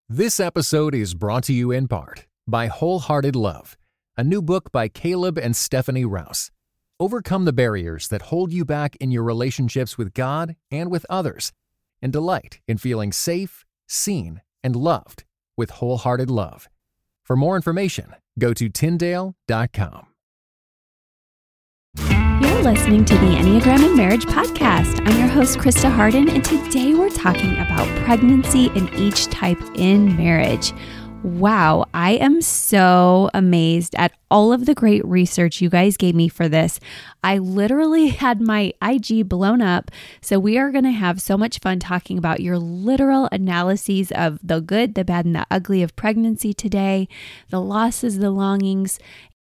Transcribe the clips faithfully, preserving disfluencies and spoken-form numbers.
This episode is brought to you in part by Wholehearted Love, a new book by Caleb and Stephanie Rouse. Overcome the barriers that hold you back in your relationships with God and with others, and delight in feeling safe, seen, and loved with Wholehearted Love. For more information, go to Tyndale dot com. You're listening to the Enneagram and Marriage Podcast. I'm your host, Krista Harden, and today we're talking about pregnancy and each type in marriage. Wow, I am so amazed at all of the great research you guys gave me for this. I literally had my I G blown up, so we are going to have so much fun talking about your literal analyses of the good, the bad, and the ugly of pregnancy today, the losses, the longings.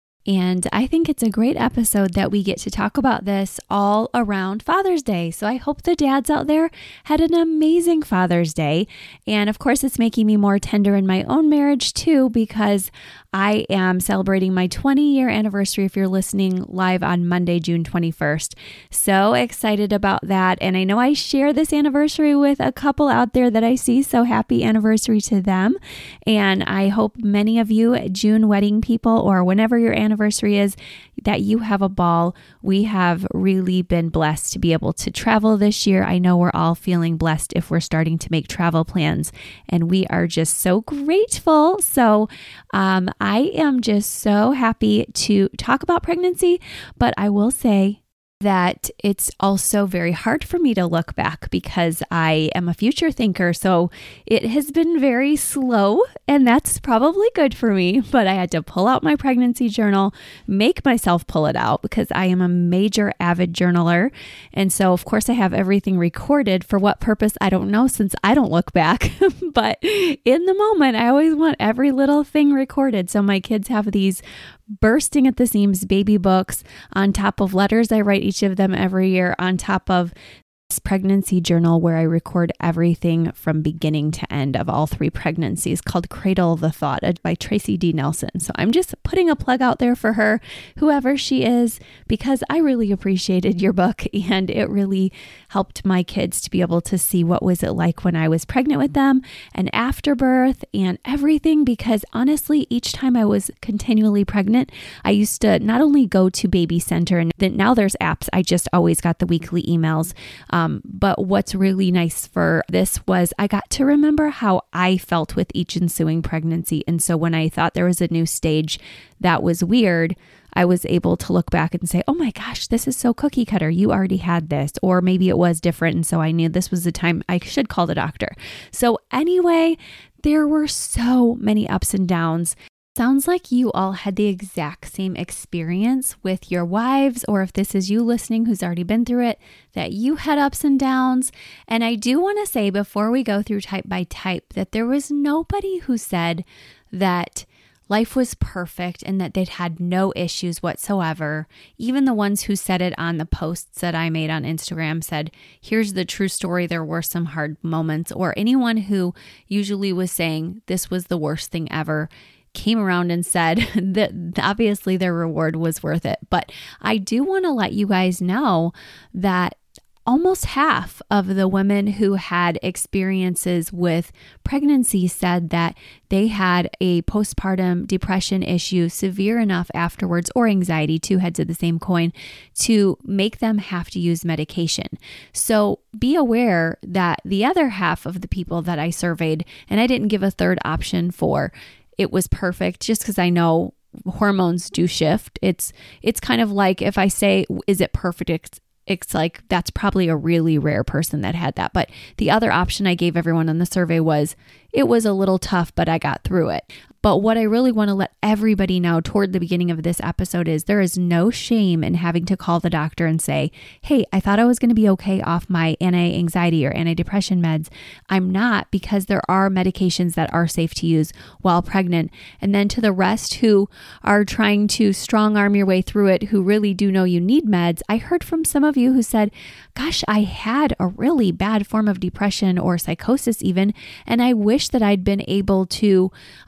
And I think it's a great episode that we get to talk about this all around Father's Day. So I hope the dads out there had an amazing Father's Day. And of course, it's making me more tender in my own marriage too, because I am celebrating my twenty-year anniversary if you're listening live on Monday, June twenty-first. So excited about that. And I know I share this anniversary with a couple out there that I see. So happy anniversary to them. And I hope many of you June wedding people, or whenever your anniversary is, that you have a ball. We have really been blessed to be able to travel this year. I know we're all feeling blessed if we're starting to make travel plans, and we are just so grateful. So um, I am just so happy to talk about pregnancy, but I will say that it's also very hard for me to look back because I am a future thinker. So it has been very slow, and that's probably good for me. But I had to pull out my pregnancy journal, make myself pull it out because I am a major avid journaler. And so, of course, I have everything recorded. For what purpose? I don't know, since I don't look back. But in the moment, I always want every little thing recorded. So my kids have these bursting at the seams baby books on top of letters I write each of them every year, on top of this pregnancy journal where I record everything from beginning to end of all three pregnancies, called Cradle of the Thought by Tracy D. Nelson. So I'm just putting a plug out there for her, whoever she is, because I really appreciated your book, and it really helped my kids to be able to see what was it like when I was pregnant with them and after birth and everything, because honestly, each time I was continually pregnant, I used to not only go to Baby Center, and then now there's apps, I just always got the weekly emails. Um, but what's really nice for this was I got to remember how I felt with each ensuing pregnancy. And so when I thought there was a new stage that was weird, I was able to look back and say, oh my gosh, this is so cookie cutter. You already had this. Or maybe it was different. And so I knew this was the time I should call the doctor. So anyway, there were so many ups and downs. Sounds like you all had the exact same experience with your wives, or if this is you listening who's already been through it, that you had ups and downs. And I do want to say before we go through type by type that there was nobody who said that life was perfect and that they'd had no issues whatsoever. Even the ones who said it on the posts that I made on Instagram said, here's the true story, there were some hard moments. Or anyone who usually was saying this was the worst thing ever came around and said that obviously their reward was worth it. But I do want to let you guys know that almost half of the women who had experiences with pregnancy said that they had a postpartum depression issue severe enough afterwards, or anxiety, two heads of the same coin, to make them have to use medication. So be aware that the other half of the people that I surveyed, and I didn't give a third option for it was perfect, just because I know hormones do shift. It's it's kind of like if I say, is it perfect? It's, it's like, that's probably a really rare person that had that. But the other option I gave everyone on the survey was, it was a little tough, but I got through it. But what I really want to let everybody know toward the beginning of this episode is there is no shame in having to call the doctor and say, hey, I thought I was going to be okay off my anti-anxiety or antidepressant meds. I'm not, because there are medications that are safe to use while pregnant. And then to the rest who are trying to strong arm your way through it, who really do know you need meds, I heard from some of you who said, gosh, I had a really bad form of depression or psychosis even, and I wish that I'd been able to uh, stop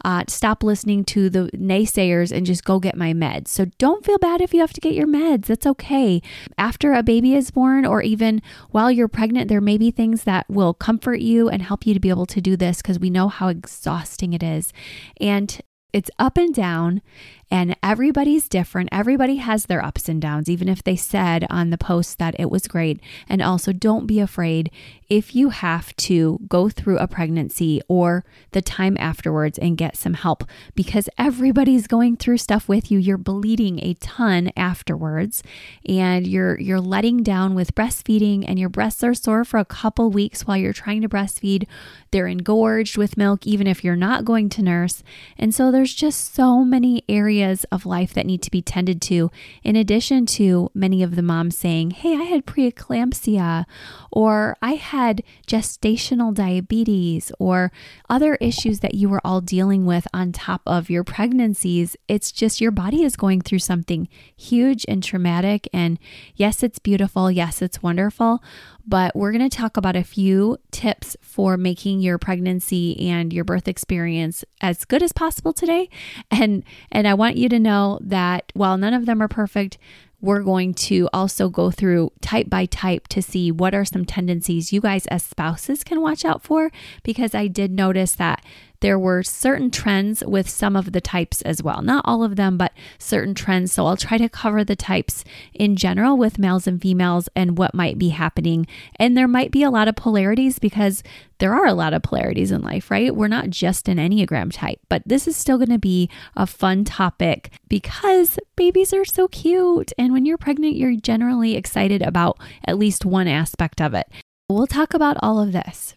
stop listening to the naysayers and just go get my meds. So don't feel bad if you have to get your meds. That's okay. After a baby is born, or even while you're pregnant, there may be things that will comfort you and help you to be able to do this, because we know how exhausting it is. And it's up and down, and everybody's different. Everybody has their ups and downs, even if they said on the post that it was great. And also, don't be afraid if you have to go through a pregnancy or the time afterwards and get some help, because everybody's going through stuff with you. You're bleeding a ton afterwards, and you're you're letting down with breastfeeding, and your breasts are sore for a couple weeks while you're trying to breastfeed. They're engorged with milk, even if you're not going to nurse. And so there's just so many areas of life that need to be tended to, in addition to many of the moms saying, hey, I had preeclampsia, or I had gestational diabetes, or other issues that you were all dealing with on top of your pregnancies. It's just your body is going through something huge and traumatic. And yes, it's beautiful. Yes, it's wonderful. But we're going to talk about a few tips for making your pregnancy and your birth experience as good as possible today. And and I want you to know that while none of them are perfect, we're going to also go through type by type to see what are some tendencies you guys as spouses can watch out for, because I did notice that there were certain trends with some of the types as well. Not all of them, but certain trends. So I'll try to cover the types in general with males and females and what might be happening. And there might be a lot of polarities, because there are a lot of polarities in life, right? We're not just an Enneagram type, but this is still going to be a fun topic because babies are so cute. And when you're pregnant, you're generally excited about at least one aspect of it. We'll talk about all of this.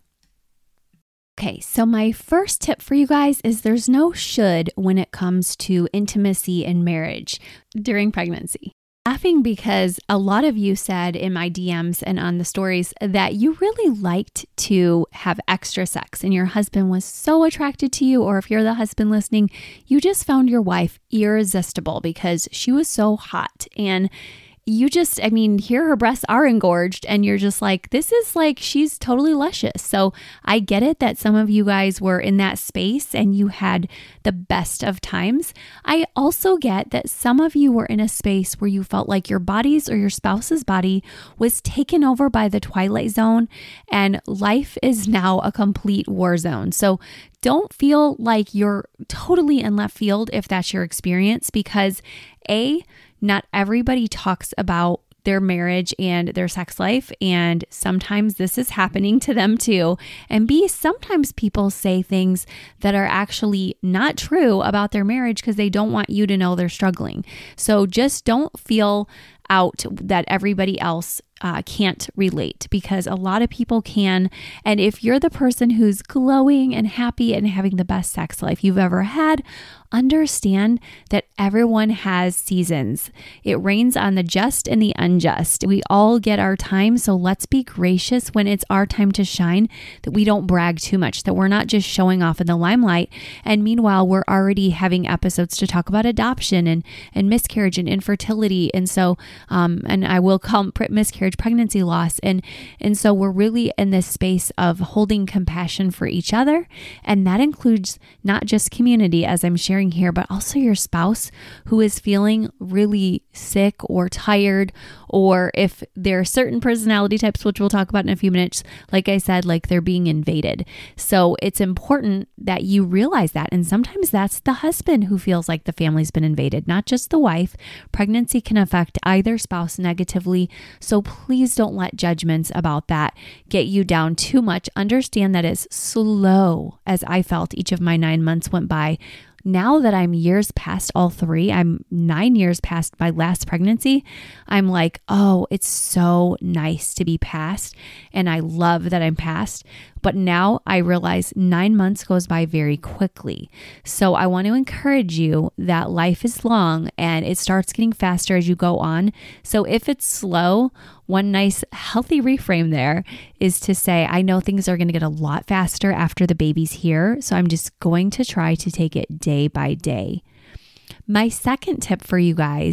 Okay, so my first tip for you guys is there's no should when it comes to intimacy and marriage during pregnancy. Laughing because a lot of you said in my D Ms and on the stories that you really liked to have extra sex and your husband was so attracted to you, or if you're the husband listening, you just found your wife irresistible because she was so hot. And you just, I mean, here her breasts are engorged and you're just like, this is like, she's totally luscious. So I get it that some of you guys were in that space and you had the best of times. I also get that some of you were in a space where you felt like your body's or your spouse's body was taken over by the twilight zone and life is now a complete war zone. So don't feel like you're totally in left field if that's your experience, because A, not everybody talks about their marriage and their sex life, and sometimes this is happening to them too. And B, sometimes people say things that are actually not true about their marriage because they don't want you to know they're struggling. So just don't feel out that everybody else uh, can't relate, because a lot of people can. And if you're the person who's glowing and happy and having the best sex life you've ever had, understand that everyone has seasons. It rains on the just and the unjust. We all get our time. So let's be gracious when it's our time to shine, that we don't brag too much, that we're not just showing off in the limelight. And meanwhile, we're already having episodes to talk about adoption and, and miscarriage and infertility. And so, um, and I will call miscarriage pregnancy loss. And, and so we're really in this space of holding compassion for each other. And that includes not just community, as I'm sharing here, but also your spouse who is feeling really sick or tired, or if there are certain personality types, which we'll talk about in a few minutes, like I said, like they're being invaded. So it's important that you realize that. And sometimes that's the husband who feels like the family's been invaded, not just the wife. Pregnancy can affect either spouse negatively. So please don't let judgments about that get you down too much. Understand that it's slow, as I felt each of my nine months went by. Now that I'm years past all three, I'm nine years past my last pregnancy, I'm like, oh, it's so nice to be past. And I love that I'm past. But now I realize nine months goes by very quickly. So I want to encourage you that life is long and it starts getting faster as you go on. So if it's slow, one nice healthy reframe there is to say, I know things are going to get a lot faster after the baby's here. So I'm just going to try to take it day by day. My second tip for you guys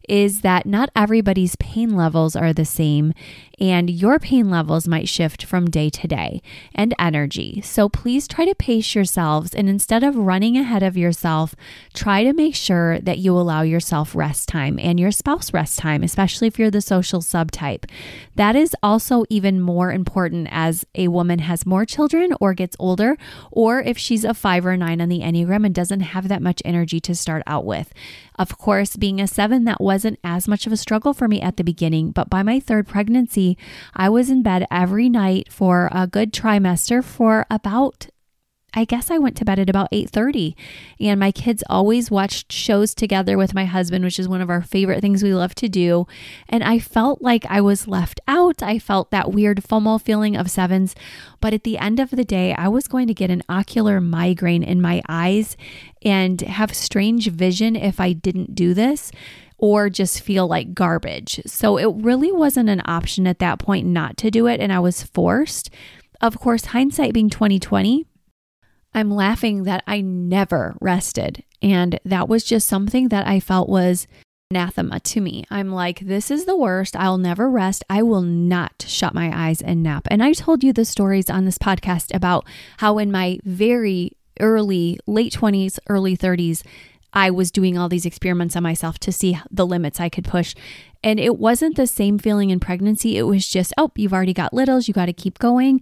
is that not everybody's pain levels are the same, and your pain levels might shift from day to day and energy. So please try to pace yourselves, and instead of running ahead of yourself, try to make sure that you allow yourself rest time and your spouse rest time, especially if you're the social subtype. That is also even more important as a woman has more children or gets older, or if she's a five or nine on the Enneagram and doesn't have that much energy to start out with. Of course, being a seven, that wasn't as much of a struggle for me at the beginning, but by my third pregnancy, I was in bed every night for a good trimester for about I guess I went to bed at about eight thirty, and my kids always watched shows together with my husband, which is one of our favorite things we love to do. And I felt like I was left out. I felt that weird FOMO feeling of sevens. But at the end of the day, I was going to get an ocular migraine in my eyes and have strange vision if I didn't do this, or just feel like garbage. So it really wasn't an option at that point not to do it, and I was forced. Of course, hindsight being twenty twenty, I'm laughing that I never rested. And that was just something that I felt was anathema to me. I'm like, this is the worst. I'll never rest. I will not shut my eyes and nap. And I told you the stories on this podcast about how in my very early, late twenties, early thirties, I was doing all these experiments on myself to see the limits I could push. And it wasn't the same feeling in pregnancy. It was just, oh, you've already got littles. You got to keep going.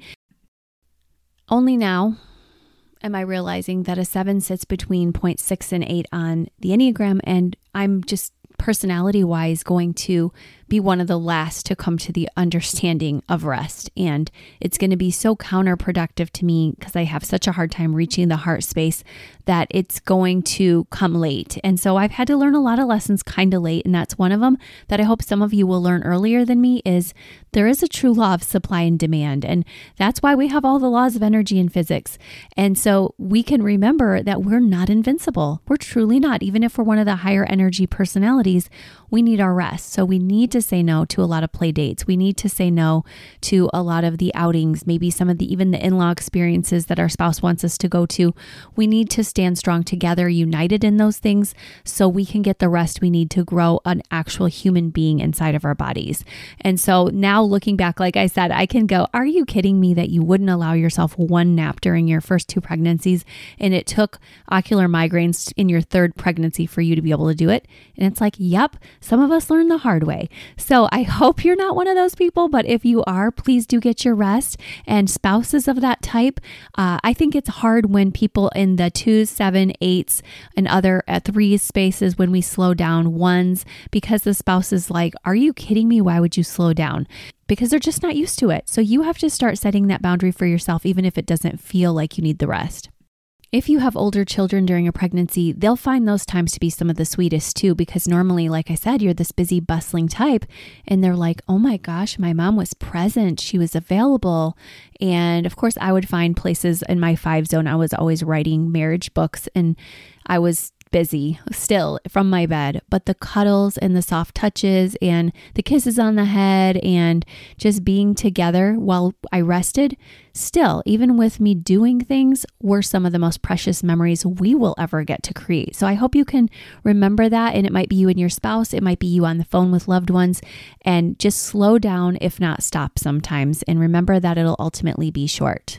Only now am I realizing that a seven sits between zero point six and eight on the Enneagram, and I'm just personality-wise going to be one of the last to come to the understanding of rest. And it's going to be so counterproductive to me because I have such a hard time reaching the heart space that it's going to come late. And so I've had to learn a lot of lessons kind of late. And that's one of them that I hope some of you will learn earlier than me is there is a true law of supply and demand. And that's why we have all the laws of energy and physics. And so we can remember that we're not invincible. We're truly not. Even if we're one of the higher energy personalities, we need our rest. So we need to say no to a lot of play dates. We need to say no to a lot of the outings, maybe some of the, even the in-law experiences that our spouse wants us to go to. We need to stand strong together, united in those things, so we can get the rest we need to grow an actual human being inside of our bodies. And so now looking back, like I said, I can go, are you kidding me that you wouldn't allow yourself one nap during your first two pregnancies? And it took ocular migraines in your third pregnancy for you to be able to do it. And it's like, yep, some of us learn the hard way. So I hope you're not one of those people, but if you are, please do get your rest. And spouses of that type, uh, I think it's hard when people in the twos, seven, eights, and other uh, three spaces, when we slow down ones, because the spouse is like, are you kidding me? Why would you slow down? Because they're just not used to it. So you have to start setting that boundary for yourself, even if it doesn't feel like you need the rest. If you have older children during a pregnancy, they'll find those times to be some of the sweetest too, because normally, like I said, you're this busy, bustling type, and they're like, oh my gosh, my mom was present. She was available. And of course, I would find places in my five zone. I was always writing marriage books, and I was busy still from my bed, but the cuddles and the soft touches and the kisses on the head and just being together while I rested, still, even with me doing things, were some of the most precious memories we will ever get to create. So I hope you can remember that. And it might be you and your spouse, it might be you on the phone with loved ones, and just slow down, if not stop sometimes. And remember that it'll ultimately be short.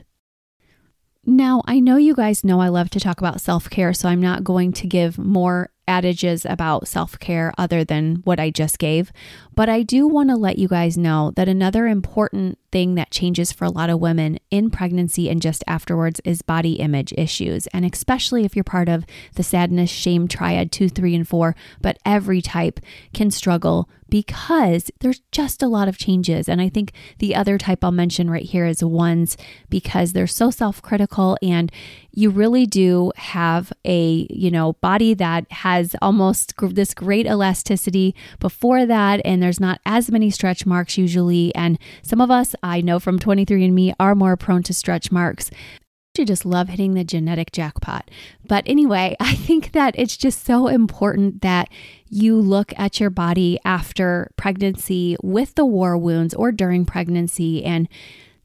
Now, I know you guys know I love to talk about self-care, so I'm not going to give more adages about self-care other than what I just gave. But I do want to let you guys know that another important thing that changes for a lot of women in pregnancy and just afterwards is body image issues. And especially if you're part of the sadness, shame triad two, three, and four, but every type can struggle because there's just a lot of changes. And I think the other type I'll mention right here is ones, because they're so self-critical, and you really do have a, you know, body that has almost gr- this great elasticity before that, and there's not as many stretch marks usually. And some of us, I know from twenty-three and me, are more prone to stretch marks. You just love hitting the genetic jackpot. But anyway, I think that it's just so important that you look at your body after pregnancy with the war wounds or during pregnancy, and just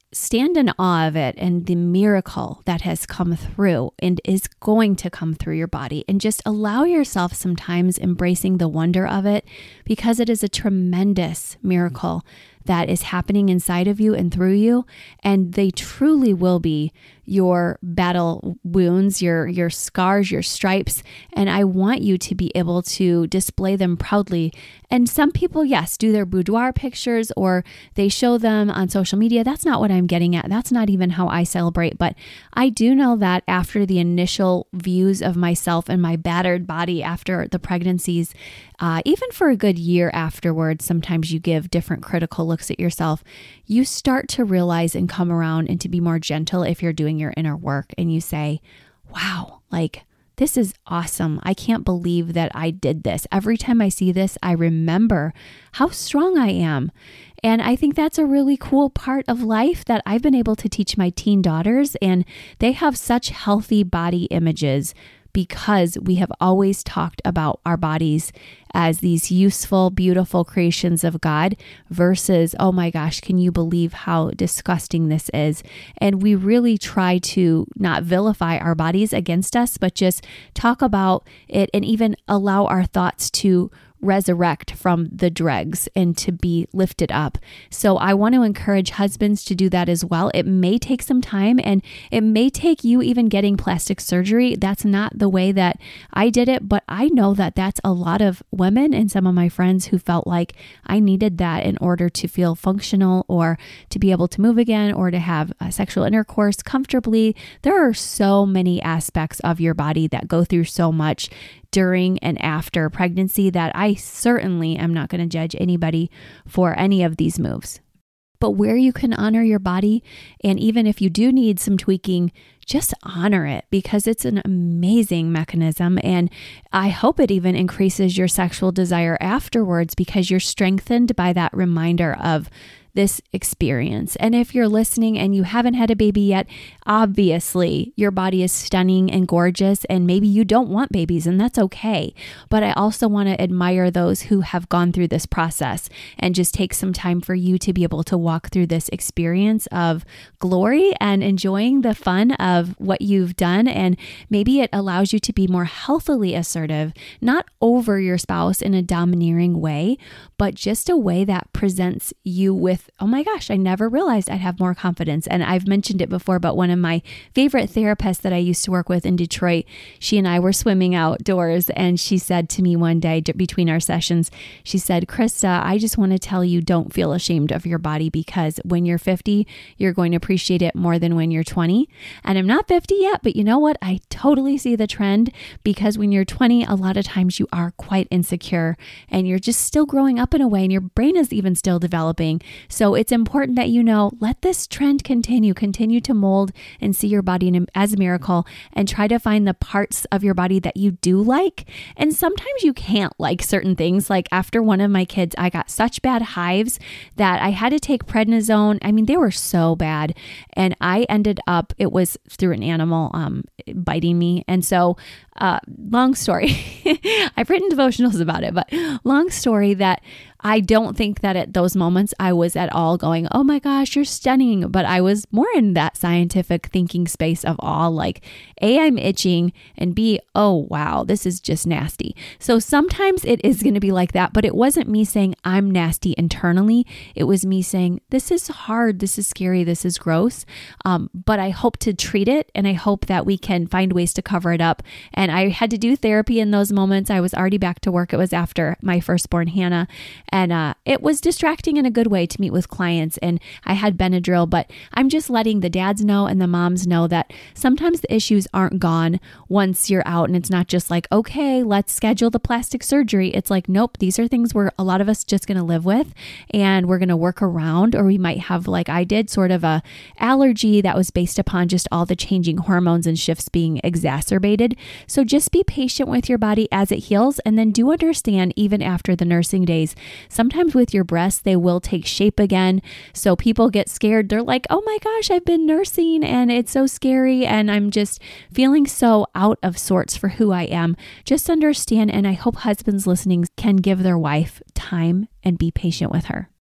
stand in awe of it and the miracle that has come through and is going to come through your body, and just allow yourself sometimes embracing the wonder of it, because it is a tremendous miracle that is happening inside of you and through you. And they truly will be your battle wounds, your, your scars, your stripes. And I want you to be able to display them proudly. And some people, yes, do their boudoir pictures or they show them on social media. That's not what I'm getting at. That's not even how I celebrate. But I do know that after the initial views of myself and my battered body after the pregnancies, uh, even for a good year afterwards, sometimes you give different critical looks at yourself. You start to realize and come around and to be more gentle if you're doing your inner work, and you say, wow, like, this is awesome. I can't believe that I did this. Every time I see this, I remember how strong I am. And I think that's a really cool part of life that I've been able to teach my teen daughters, and they have such healthy body images because we have always talked about our bodies as these useful, beautiful creations of God versus, oh my gosh, can you believe how disgusting this is? And we really try to not vilify our bodies against us, but just talk about it and even allow our thoughts to resurrect from the dregs and to be lifted up. So I want to encourage husbands to do that as well. It may take some time, and it may take you even getting plastic surgery. That's not the way that I did it, but I know that that's a lot of women and some of my friends who felt like I needed that in order to feel functional or to be able to move again or to have a sexual intercourse comfortably. There are so many aspects of your body that go through so much during and after pregnancy that I certainly am not going to judge anybody for any of these moves. But where you can honor your body, and even if you do need some tweaking, just honor it, because it's an amazing mechanism. And I hope it even increases your sexual desire afterwards, because you're strengthened by that reminder of this experience. And if you're listening and you haven't had a baby yet, obviously your body is stunning and gorgeous, and maybe you don't want babies, and that's okay. But I also want to admire those who have gone through this process and just take some time for you to be able to walk through this experience of glory and enjoying the fun of what you've done. And maybe it allows you to be more healthily assertive, not over your spouse in a domineering way, but just a way that presents you with, oh my gosh, I never realized I'd have more confidence. And I've mentioned it before, but one of my favorite therapists that I used to work with in Detroit, she and I were swimming outdoors, and she said to me one day between our sessions, she said, Krista, I just want to tell you, don't feel ashamed of your body, because when you're fifty, you're going to appreciate it more than when you're twenty. And I'm not fifty yet, but you know what? I totally see the trend, because when you're twenty, a lot of times you are quite insecure and you're just still growing up in a way, and your brain is even still developing. So it's important that you know, let this trend continue, continue to mold and see your body as a miracle, and try to find the parts of your body that you do like. And sometimes you can't like certain things. Like after one of my kids, I got such bad hives that I had to take prednisone. I mean, they were so bad. And I ended up, it was through an animal um, biting me. And so uh, long story, I've written devotionals about it, but long story that I don't think that at those moments I was at all going, oh my gosh, you're stunning. But I was more in that scientific thinking space of awe, like A, I'm itching, and B, oh wow, this is just nasty. So sometimes it is going to be like that, but it wasn't me saying I'm nasty internally. It was me saying, this is hard, this is scary, this is gross. Um, but I hope to treat it, and I hope that we can find ways to cover it up. And I had to do therapy in those moments. I was already back to work. It was after my firstborn, Hannah. And uh, it was distracting in a good way to meet with clients. And I had Benadryl, but I'm just letting the dads know and the moms know that sometimes the issues aren't gone once you're out. And it's not just like, okay, let's schedule the plastic surgery. It's like, nope, these are things we're a lot of us just going to live with, and we're going to work around. Or we might have, like I did, sort of a allergy that was based upon just all the changing hormones and shifts being exacerbated. So just be patient with your body as it heals. And then do understand, even after the nursing days, sometimes with your breasts, they will take shape again. So people get scared. They're like, oh my gosh, I've been nursing and it's so scary, and I'm just feeling so out of sorts for who I am. Just understand, and I hope husbands listening can give their wife time and be patient with her.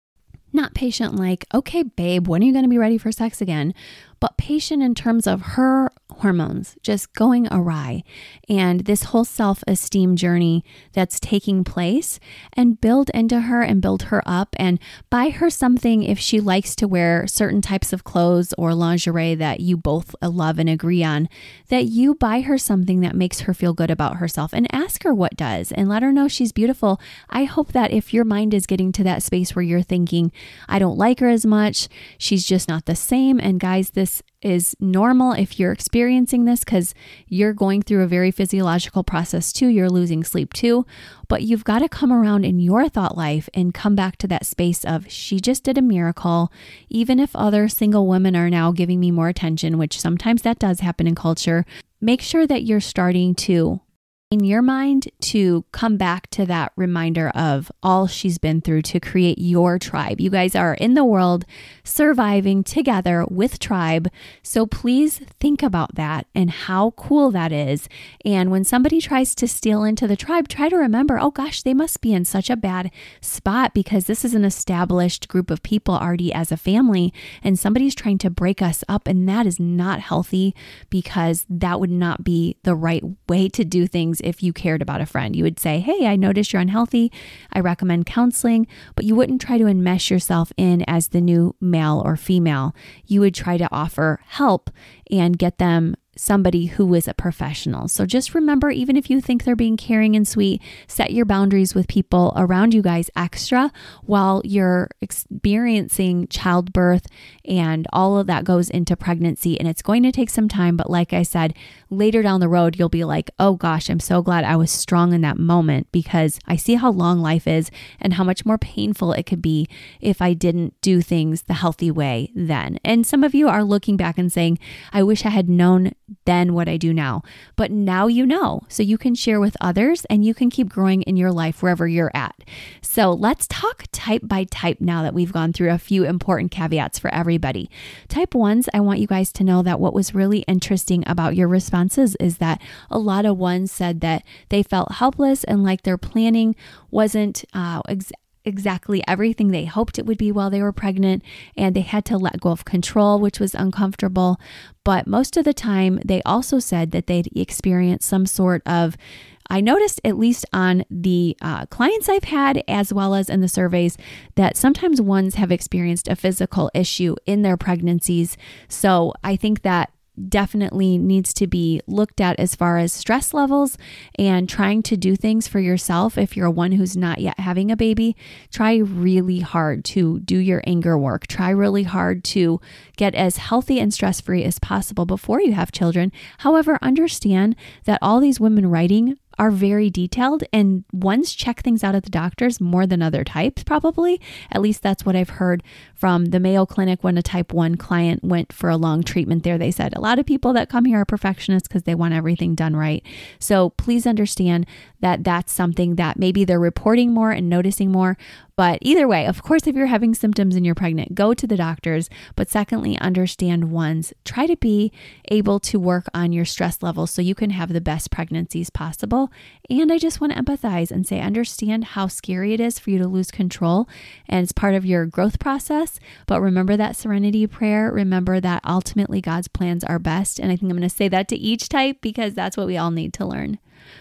Not patient like, okay, babe, when are you going to be ready for sex again? But patient in terms of her hormones just going awry and this whole self-esteem journey that's taking place, and build into her and build her up and buy her something if she likes to wear certain types of clothes or lingerie that you both love and agree on, that you buy her something that makes her feel good about herself, and ask her what does and let her know she's beautiful. I hope that if your mind is getting to that space where you're thinking, I don't like her as much, she's just not the same. And guys, this is normal if you're experiencing this, because you're going through a very physiological process too. You're losing sleep too, but you've got to come around in your thought life and come back to that space of, she just did a miracle. Even if other single women are now giving me more attention, which sometimes that does happen in culture, make sure that you're starting to, in your mind, to come back to that reminder of all she's been through to create your tribe. You guys are in the world surviving together with tribe. So please think about that and how cool that is. And when somebody tries to steal into the tribe, try to remember, oh gosh, they must be in such a bad spot because this is an established group of people already as a family, and somebody's trying to break us up. And that is not healthy, because that would not be the right way to do things. If you cared about a friend, you would say, hey, I noticed you're unhealthy. I recommend counseling, but you wouldn't try to enmesh yourself in as the new male or female. You would try to offer help and get them somebody who is a professional. So just remember, even if you think they're being caring and sweet, set your boundaries with people around you guys extra while you're experiencing childbirth, and all of that goes into pregnancy. And it's going to take some time, but like I said, later down the road, you'll be like, oh gosh, I'm so glad I was strong in that moment, because I see how long life is and how much more painful it could be if I didn't do things the healthy way then. And some of you are looking back and saying, I wish I had known then what I do now. But now you know, so you can share with others and you can keep growing in your life wherever you're at. So let's talk type by type now that we've gone through a few important caveats for everybody. Type ones, I want you guys to know that what was really interesting about your responses is that a lot of ones said that they felt helpless and like their planning wasn't uh, ex- exactly everything they hoped it would be while they were pregnant, and they had to let go of control, which was uncomfortable. But most of the time, they also said that they'd experienced some sort of, I noticed at least on the uh, clients I've had, as well as in the surveys, that sometimes ones have experienced a physical issue in their pregnancies. So I think that definitely needs to be looked at as far as stress levels and trying to do things for yourself. If you're one who's not yet having a baby, try really hard to do your anger work. Try really hard to get as healthy and stress-free as possible before you have children. However, understand that all these women writing are very detailed, and ones check things out at the doctors more than other types, probably. At least that's what I've heard from the Mayo Clinic. When a type one client went for a long treatment there, they said a lot of people that come here are perfectionists because they want everything done right. So please understand that that's something that maybe they're reporting more and noticing more. But either way, of course, if you're having symptoms and you're pregnant, go to the doctors. But secondly, understand ones. Try to be able to work on your stress levels so you can have the best pregnancies possible. And I just want to empathize and say, understand how scary it is for you to lose control. And it's part of your growth process. But remember that serenity prayer. Remember that ultimately God's plans are best. And I think I'm going to say that to each type because that's what we all need to learn.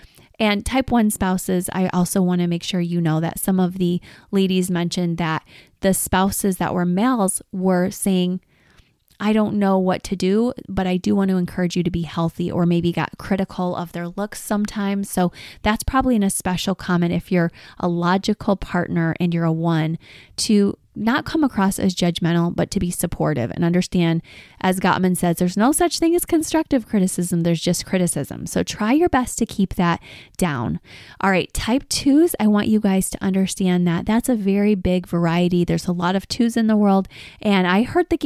And type one spouses, I also want to make sure you know that some of the ladies mentioned that the spouses that were males were saying, I don't know what to do, but I do want to encourage you to be healthy, or maybe got critical of their looks sometimes. So that's probably an especial comment if you're a logical partner and you're a one, to not come across as judgmental, but to be supportive and understand, as Gottman says, there's no such thing as constructive criticism. There's just criticism. So try your best to keep that down. All right. Type twos, I want you guys to understand that that's a very big variety. There's a lot of twos in the world, and I heard the gamut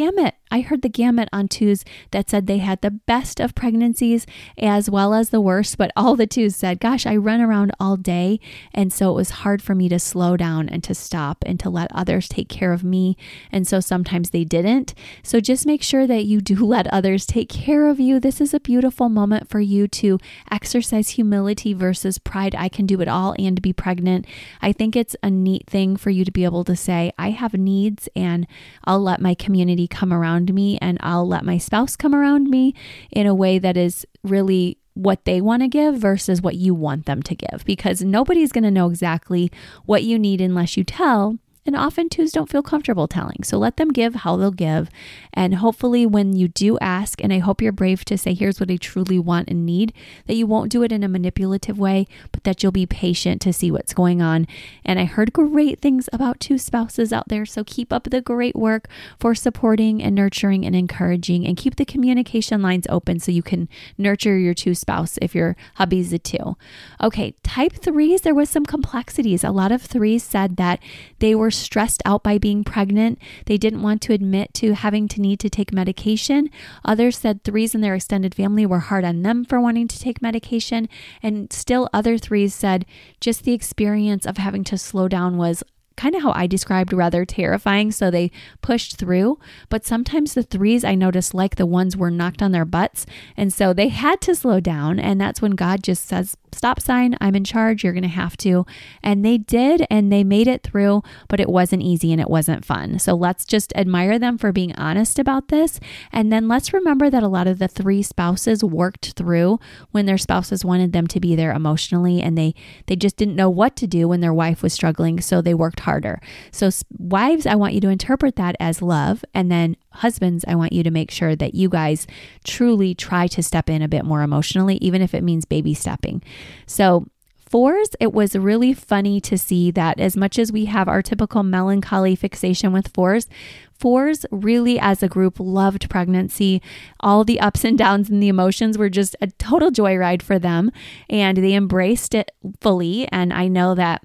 I heard the gamut on twos that said they had the best of pregnancies as well as the worst, but all the twos said, gosh, I run around all day. And so it was hard for me to slow down and to stop and to let others take care of me. And so sometimes they didn't. So just make sure that you do let others take care of you. This is a beautiful moment for you to exercise humility versus pride. I can do it all and be pregnant. I think it's a neat thing for you to be able to say, I have needs and I'll let my community come around me and I'll let my spouse come around me in a way that is really what they want to give versus what you want them to give, because nobody's going to know exactly what you need unless you tell. And often twos don't feel comfortable telling. So let them give how they'll give. And hopefully when you do ask, and I hope you're brave to say, here's what I truly want and need, that you won't do it in a manipulative way, but that you'll be patient to see what's going on. And I heard great things about two spouses out there. So keep up the great work for supporting and nurturing and encouraging, and keep the communication lines open so you can nurture your two spouse if your hubby's a two. Okay, type threes, there was some complexities. A lot of threes said that they were stressed out by being pregnant. They didn't want to admit to having to need to take medication. Others said threes in their extended family were hard on them for wanting to take medication. And still other threes said just the experience of having to slow down was kind of how I described, rather terrifying. So they pushed through. But sometimes the threes, I noticed, like the ones were knocked on their butts. And so they had to slow down. And that's when God just says, stop sign, I'm in charge, you're going to have to. And they did, and they made it through, but it wasn't easy and it wasn't fun. So let's just admire them for being honest about this. And then let's remember that a lot of the three spouses worked through when their spouses wanted them to be there emotionally, and they, they just didn't know what to do when their wife was struggling. So they worked harder. So wives, I want you to interpret that as love. And then husbands, I want you to make sure that you guys truly try to step in a bit more emotionally, even if it means baby stepping. So fours, it was really funny to see that as much as we have our typical melancholy fixation with fours, fours really as a group loved pregnancy. All the ups and downs and the emotions were just a total joyride for them, and they embraced it fully. And I know that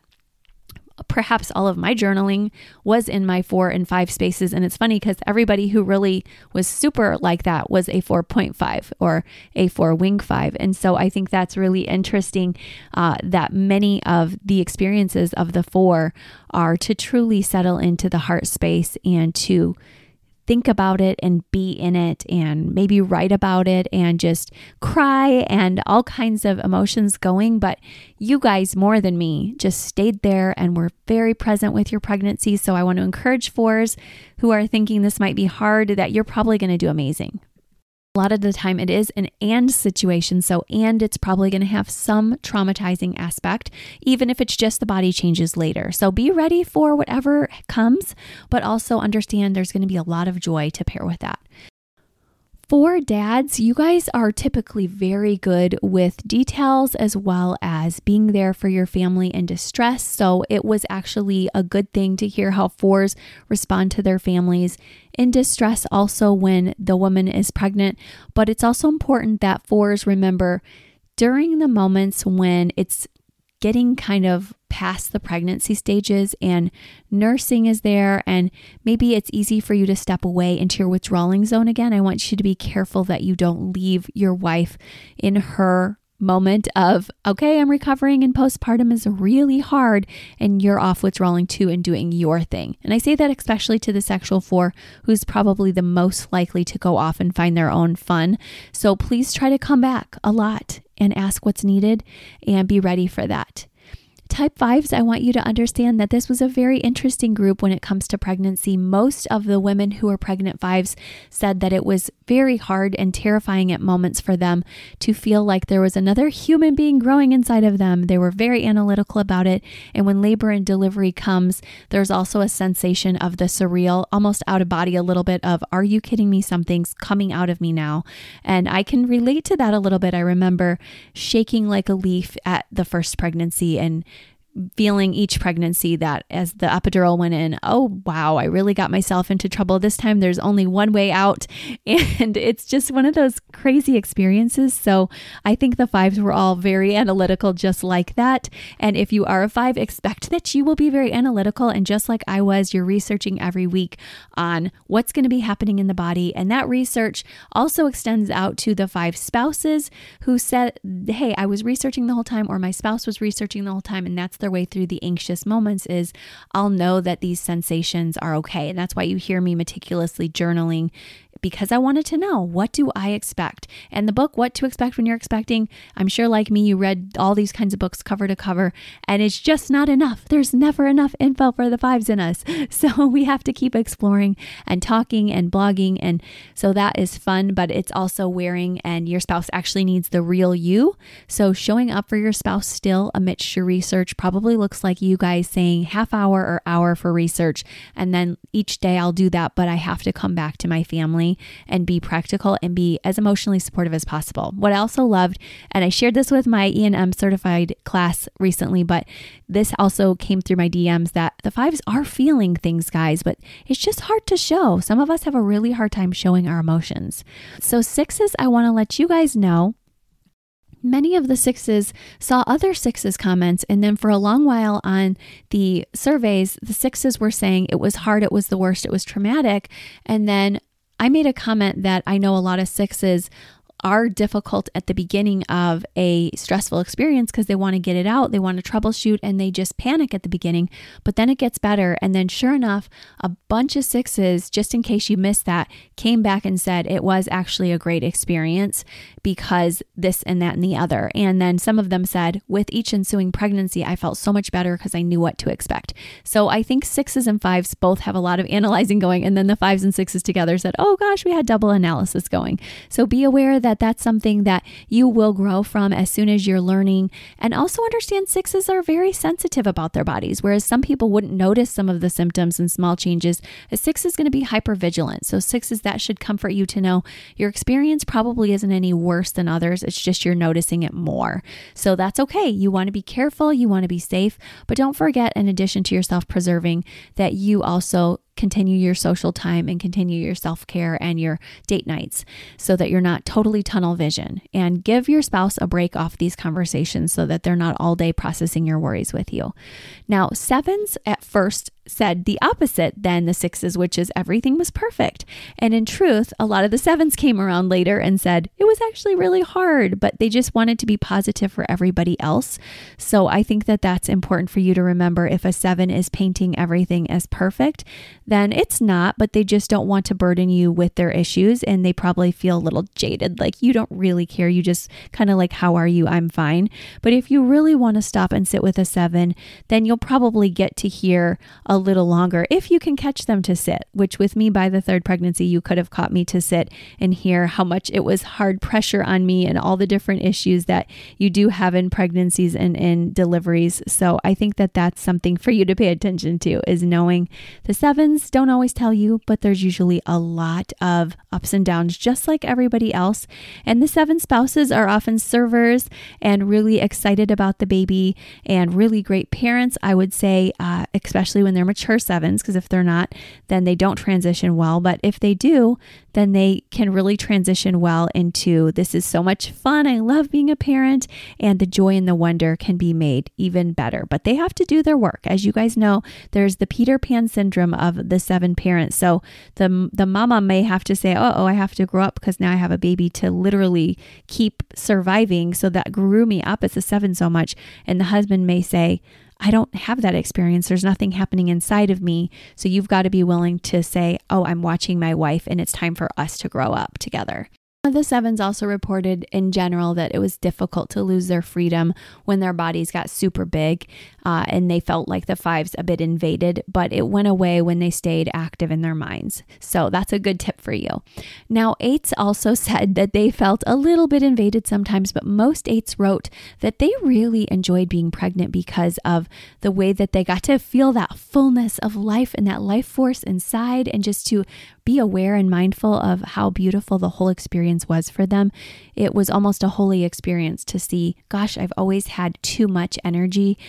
perhaps all of my journaling was in my four and five spaces. And it's funny because everybody who really was super like that was a four point five or a four wing five. And so I think that's really interesting uh, that many of the experiences of the four are to truly settle into the heart space and to think about it and be in it and maybe write about it and just cry and all kinds of emotions going. But you guys, more than me, just stayed there and were very present with your pregnancy. So I want to encourage fours who are thinking this might be hard, that you're probably going to do amazing. A lot of the time it is an and situation. So, and it's probably going to have some traumatizing aspect, even if it's just the body changes later. So be ready for whatever comes, but also understand there's going to be a lot of joy to pair with that. For dads, you guys are typically very good with details as well as being there for your family in distress. So it was actually a good thing to hear how fours respond to their families in distress also when the woman is pregnant. But it's also important that fours remember during the moments when it's getting kind of past the pregnancy stages and nursing is there and maybe it's easy for you to step away into your withdrawing zone again. I want you to be careful that you don't leave your wife in her moment of, okay, I'm recovering and postpartum is really hard, and you're off withdrawing too and doing your thing. And I say that especially to the sexual four, who's probably the most likely to go off and find their own fun. So please try to come back a lot and ask what's needed and be ready for that. Type fives, I want you to understand that this was a very interesting group when it comes to pregnancy. Most of the women who are pregnant fives said that it was very hard and terrifying at moments for them to feel like there was another human being growing inside of them. They were very analytical about it. And when labor and delivery comes, there's also a sensation of the surreal, almost out of body a little bit of, are you kidding me? Something's coming out of me now. And I can relate to that a little bit. I remember shaking like a leaf at the first pregnancy and feeling each pregnancy that as the epidural went in, oh, wow, I really got myself into trouble. This time there's only one way out. And it's just one of those crazy experiences. So I think the fives were all very analytical, just like that. And if you are a five, expect that you will be very analytical. And just like I was, you're researching every week on what's going to be happening in the body. And that research also extends out to the five spouses who said, hey, I was researching the whole time, or my spouse was researching the whole time. And that's their way through the anxious moments is I'll know that these sensations are okay. And that's why you hear me meticulously journaling, because I wanted to know, what do I expect? And the book, What to Expect When You're Expecting, I'm sure like me, you read all these kinds of books cover to cover, and it's just not enough. There's never enough info for the fives in us. So we have to keep exploring and talking and blogging. And so that is fun, but it's also wearing, and your spouse actually needs the real you. So showing up for your spouse still amidst your research probably looks like you guys saying half hour or hour for research. And then each day I'll do that, but I have to come back to my family and be practical and be as emotionally supportive as possible. What I also loved, and I shared this with my E and M certified class recently, but this also came through my D Ms, that the fives are feeling things, guys, but it's just hard to show. Some of us have a really hard time showing our emotions. So sixes, I want to let you guys know, many of the sixes saw other sixes comments. And then for a long while on the surveys, the sixes were saying it was hard, it was the worst, it was traumatic. And then I made a comment that I know a lot of sixes are difficult at the beginning of a stressful experience because they want to get it out, they want to troubleshoot, and they just panic at the beginning, but then it gets better. And then sure enough, a bunch of sixes, just in case you missed that, came back and said it was actually a great experience because this and that and the other. And then some of them said, with each ensuing pregnancy, I felt so much better because I knew what to expect. So I think sixes and fives both have a lot of analyzing going. And then the fives and sixes together said, oh gosh, we had double analysis going. So be aware that that's something that you will grow from as soon as you're learning. And also understand sixes are very sensitive about their bodies, whereas some people wouldn't notice some of the symptoms and small changes. A six is going to be hypervigilant. So sixes, that should comfort you to know your experience probably isn't any worse than others. It's just you're noticing it more. So that's okay. You want to be careful. You want to be safe, but don't forget, in addition to your self-preserving, that you also continue your social time and continue your self-care and your date nights so that you're not totally tunnel vision. And give your spouse a break off these conversations so that they're not all day processing your worries with you. Now, sevens at first said the opposite than the sixes, which is everything was perfect. And in truth, a lot of the sevens came around later and said it was actually really hard, but they just wanted to be positive for everybody else. So I think that that's important for you to remember. If a seven is painting everything as perfect, then it's not, but they just don't want to burden you with their issues. And they probably feel a little jaded, like you don't really care. You just kind of like, how are you? I'm fine. But if you really want to stop and sit with a seven, then you'll probably get to hear a little longer if you can catch them to sit, which with me by the third pregnancy, you could have caught me to sit and hear how much it was hard pressure on me and all the different issues that you do have in pregnancies and in deliveries. So I think that that's something for you to pay attention to, is knowing the sevens don't always tell you, but there's usually a lot of ups and downs, just like everybody else. And the seven spouses are often servers and really excited about the baby and really great parents, I would say, uh, especially when they're mature sevens, because if they're not, then they don't transition well. But if they do, then they can really transition well into, this is so much fun, I love being a parent, and the joy and the wonder can be made even better. But they have to do their work. As you guys know, there's the Peter Pan syndrome of the seven parents. So the, the mama may have to say, oh, oh, I have to grow up because now I have a baby to literally keep surviving. So that grew me up as a seven so much. And the husband may say, I don't have that experience. There's nothing happening inside of me. So you've got to be willing to say, oh, I'm watching my wife and it's time for us to grow up together. The sevens also reported in general that it was difficult to lose their freedom when their bodies got super big uh, and they felt like the fives a bit invaded, but it went away when they stayed active in their minds. So that's a good tip for you. Now, eights also said that they felt a little bit invaded sometimes, but most eights wrote that they really enjoyed being pregnant because of the way that they got to feel that fullness of life and that life force inside, and just to be aware and mindful of how beautiful the whole experience was for them. It was almost a holy experience to see, gosh, I've always had too much energy and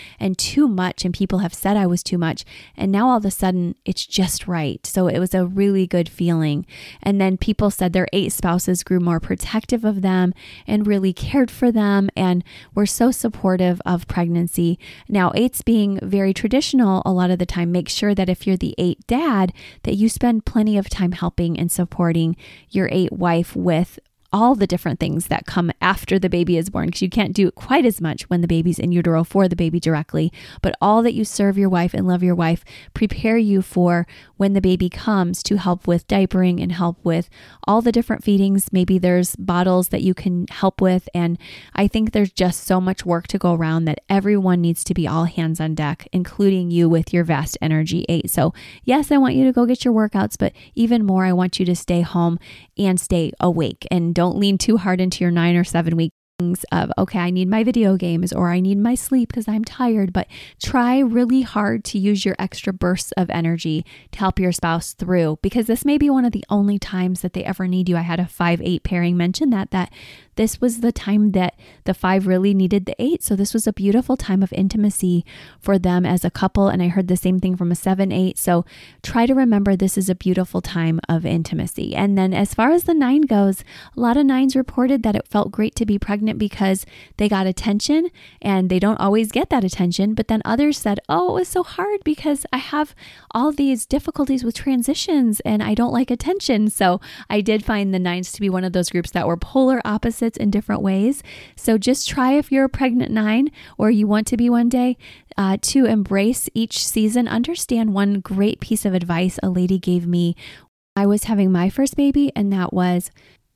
too much and people have said I was too much. And now all of a sudden it's just right. So it was a really good feeling. And then people said their eight spouses grew more protective of them and really cared for them and were so supportive of pregnancy. Now, eights being very traditional a lot of the time, make sure that if you're the eight dad, that you spend plenty of time helping and supporting your eight wife with all the different things that come after the baby is born, because you can't do quite as much when the baby's in utero for the baby directly, but all that you serve your wife and love your wife prepare you for when the baby comes to help with diapering and help with all the different feedings. Maybe there's bottles that you can help with. And I think there's just so much work to go around that everyone needs to be all hands on deck, including you with your vast energy eight. So yes, I want you to go get your workouts, but even more, I want you to stay home and stay awake and don't lean too hard into your nine or seven week of, okay, I need my video games or I need my sleep because I'm tired, but try really hard to use your extra bursts of energy to help your spouse through, because this may be one of the only times that they ever need you. I had a five eight pairing mention that, that this was the time that the five really needed the eight. So this was a beautiful time of intimacy for them as a couple. And I heard the same thing from a seven eight. So try to remember this is a beautiful time of intimacy. And then as far as the nine goes, a lot of nines reported that it felt great to be pregnant because they got attention, and they don't always get that attention. But then others said, oh, it was so hard because I have all these difficulties with transitions and I don't like attention. So I did find the nines to be one of those groups that were polar opposites in different ways. So just try, if you're a pregnant nine or you want to be one day, uh, to embrace each season. Understand one great piece of advice a lady gave me. I was having my first baby, and that was,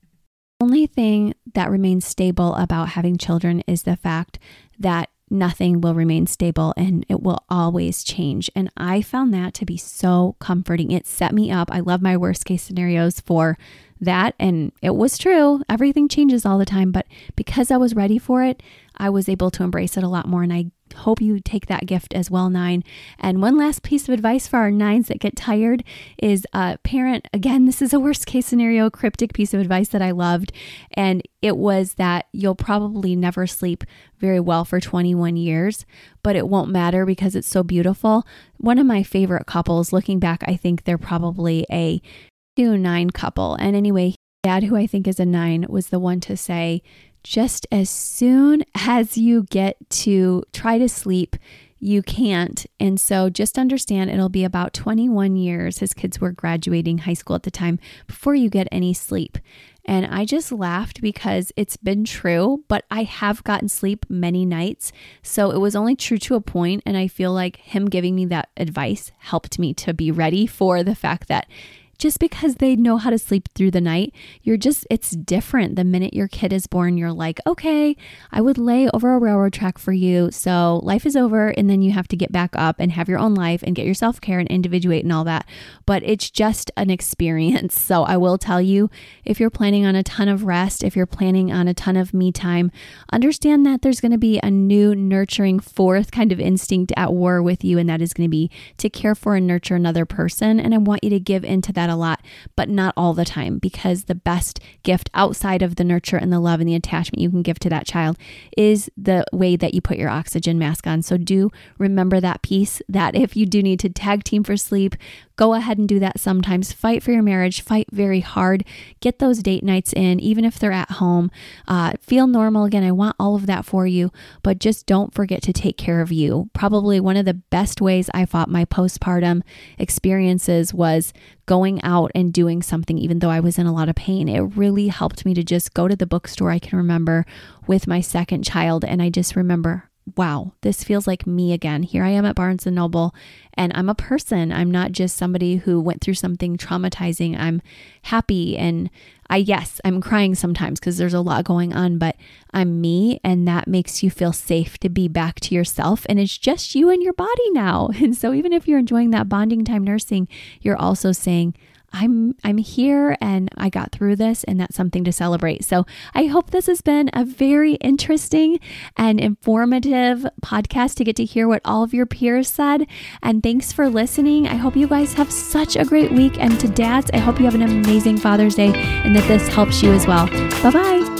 only thing that remains stable about having children is the fact that nothing will remain stable and it will always change. And I found that to be so comforting. It set me up. I love my worst case scenarios for that. And it was true. Everything changes all the time. But because I was ready for it, I was able to embrace it a lot more. And I hope you take that gift as well, nine. And one last piece of advice for our nines that get tired is uh, parent. Again, this is a worst case scenario, cryptic piece of advice that I loved. And it was that you'll probably never sleep very well for twenty-one years, but it won't matter because it's so beautiful. One of my favorite couples, looking back, I think they're probably a two nine couple. And anyway, dad, who I think is a nine, was the one to say, just as soon as you get to try to sleep, you can't. And so just understand it'll be about twenty-one years, his kids were graduating high school at the time, before you get any sleep. And I just laughed because it's been true, but I have gotten sleep many nights. So it was only true to a point. And I feel like him giving me that advice helped me to be ready for the fact that just because they know how to sleep through the night, you're just, it's different. The minute your kid is born, you're like, okay, I would lay over a railroad track for you. So life is over. And then you have to get back up and have your own life and get your self-care and individuate and all that. But it's just an experience. So I will tell you, if you're planning on a ton of rest, if you're planning on a ton of me time, understand that there's going to be a new nurturing fourth kind of instinct at war with you. And that is going to be to care for and nurture another person. And I want you to give into that a lot, but not all the time, because the best gift outside of the nurture and the love and the attachment you can give to that child is the way that you put your oxygen mask on. So do remember that piece, that if you do need to tag team for sleep, go ahead and do that sometimes. Fight for your marriage, fight very hard, get those date nights in, even if they're at home. Uh, feel normal. Again, I want all of that for you, but just don't forget to take care of you. Probably one of the best ways I fought my postpartum experiences was going out and doing something, even though I was in a lot of pain. It really helped me to just go to the bookstore, I can remember, with my second child. And I just remember, wow, this feels like me again. Here I am at Barnes and Noble, and I'm a person. I'm not just somebody who went through something traumatizing. I'm happy, and I, yes, I'm crying sometimes because there's a lot going on, but I'm me, and that makes you feel safe to be back to yourself. And it's just you and your body now. And so even if you're enjoying that bonding time nursing, you're also saying, I'm I'm here and I got through this, and that's something to celebrate. So I hope this has been a very interesting and informative podcast to get to hear what all of your peers said. And thanks for listening. I hope you guys have such a great week. And to dads, I hope you have an amazing Father's Day and that this helps you as well. Bye-bye.